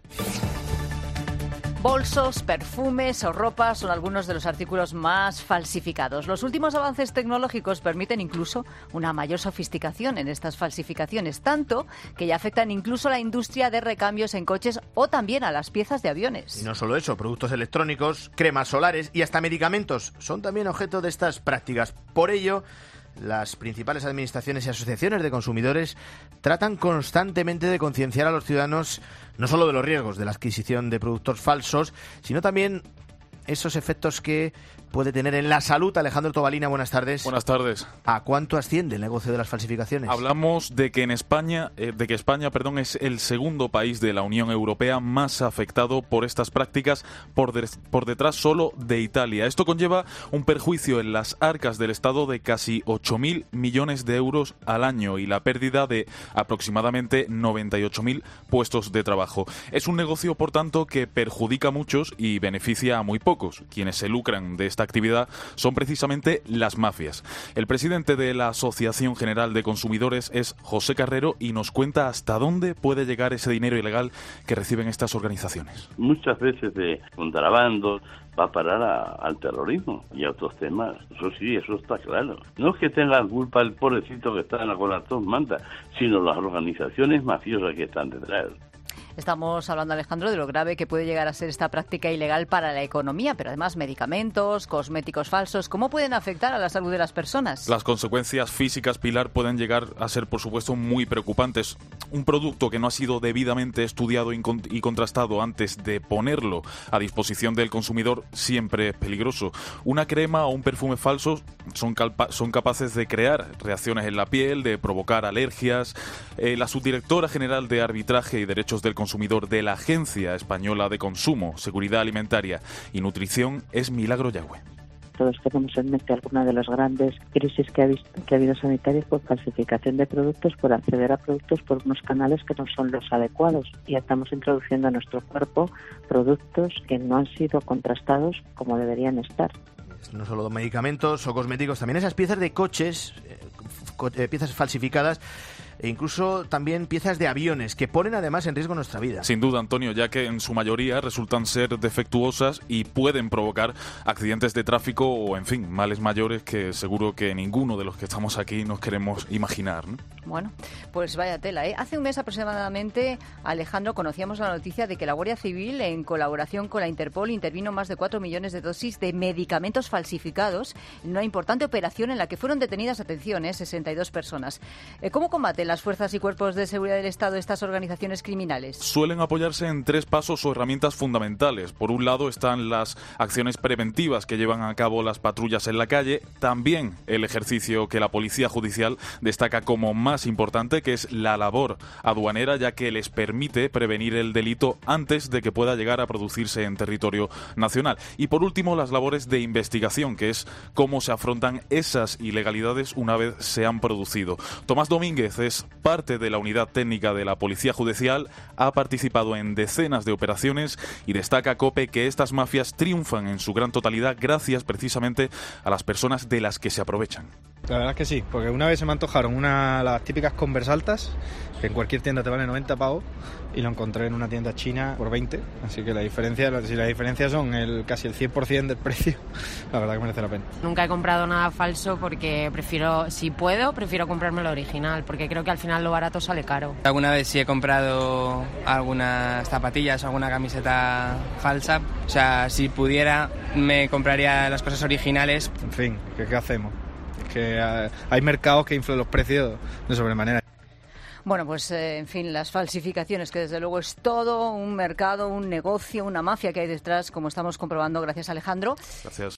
Bolsos, perfumes o ropa son algunos de los artículos más falsificados. Los últimos avances tecnológicos permiten incluso una mayor sofisticación en estas falsificaciones, tanto que ya afectan incluso a la industria de recambios en coches o también a las piezas de aviones. Y no solo eso, productos electrónicos, cremas solares y hasta medicamentos son también objeto de estas prácticas. Por ello, las principales administraciones y asociaciones de consumidores tratan constantemente de concienciar a los ciudadanos no solo de los riesgos de la adquisición de productos falsos, sino también esos efectos que puede tener en la salud. Alejandro Tobalina, buenas tardes. Buenas tardes. ¿A cuánto asciende el negocio de las falsificaciones? Hablamos de que España es el segundo país de la Unión Europea más afectado por estas prácticas, por detrás solo de Italia. Esto conlleva un perjuicio en las arcas del Estado de casi 8.000 millones de euros al año y la pérdida de aproximadamente 98.000 puestos de trabajo. Es un negocio, por tanto, que perjudica a muchos y beneficia a muy pocos. Quienes se lucran de esta actividad son precisamente las mafias. El presidente de la Asociación General de Consumidores es José Carrero y nos cuenta hasta dónde puede llegar ese dinero ilegal que reciben estas organizaciones. Muchas veces de contrabando va a parar al terrorismo y a otros temas. Eso sí, eso está claro. No es que tenga culpa el pobrecito que está con las dos mantas, sino las organizaciones mafiosas que están detrás. Estamos hablando, Alejandro, de lo grave que puede llegar a ser esta práctica ilegal para la economía, pero además medicamentos, cosméticos falsos, ¿cómo pueden afectar a la salud de las personas? Las consecuencias físicas, Pilar, pueden llegar a ser, por supuesto, muy preocupantes. Un producto que no ha sido debidamente estudiado y contrastado antes de ponerlo a disposición del consumidor siempre es peligroso. Una crema o un perfume falsos son capaces de crear reacciones en la piel, de provocar alergias. La subdirectora general de Arbitraje y Derechos del Consumidor de la Agencia Española de Consumo, Seguridad Alimentaria y Nutrición es Milagro Yagüe. Todos tenemos en mente alguna de las grandes crisis que ha habido sanitarias por falsificación de productos, por acceder a productos por unos canales que no son los adecuados. Y estamos introduciendo a nuestro cuerpo productos que no han sido contrastados como deberían estar. No solo medicamentos o cosméticos, también esas piezas de coches, piezas falsificadas, e incluso también piezas de aviones que ponen además en riesgo nuestra vida. Sin duda, Antonio, ya que en su mayoría resultan ser defectuosas y pueden provocar accidentes de tráfico o, en fin, males mayores que seguro que ninguno de los que estamos aquí nos queremos imaginar, ¿no? Bueno, pues vaya tela, ¿eh? Hace un mes aproximadamente, Alejandro, conocíamos la noticia de que la Guardia Civil, en colaboración con la Interpol, intervino más de 4 millones de dosis de medicamentos falsificados en una importante operación en la que fueron detenidas, atención, 62 personas. ¿Cómo combaten las fuerzas y cuerpos de seguridad del Estado estas organizaciones criminales? Suelen apoyarse en 3 pasos o herramientas fundamentales. Por un lado están las acciones preventivas que llevan a cabo las patrullas en la calle, también el ejercicio que la Policía Judicial destaca como más importante, que es la labor aduanera, ya que les permite prevenir el delito antes de que pueda llegar a producirse en territorio nacional. Y por último, las labores de investigación, que es cómo se afrontan esas ilegalidades una vez se han producido. Tomás Domínguez es parte de la unidad técnica de la Policía Judicial, ha participado en decenas de operaciones y destaca, COPE, que estas mafias triunfan en su gran totalidad gracias precisamente a las personas de las que se aprovechan. La verdad es que sí, porque una vez se me antojaron las típicas Converse altas, que en cualquier tienda te vale 90 pavos, y lo encontré en una tienda china por 20, así que si la diferencia son casi el 100% del precio, la verdad que merece la pena. Nunca he comprado nada falso porque prefiero comprarme lo original, porque creo que al final lo barato sale caro. Alguna vez sí he comprado algunas zapatillas o alguna camiseta falsa, o sea, si pudiera me compraría las cosas originales. En fin, ¿qué hacemos? Que hay mercados que inflan los precios de sobremanera. Bueno, pues en fin, las falsificaciones, que desde luego es todo un mercado, un negocio, una mafia que hay detrás, como estamos comprobando. Gracias, Alejandro. Gracias.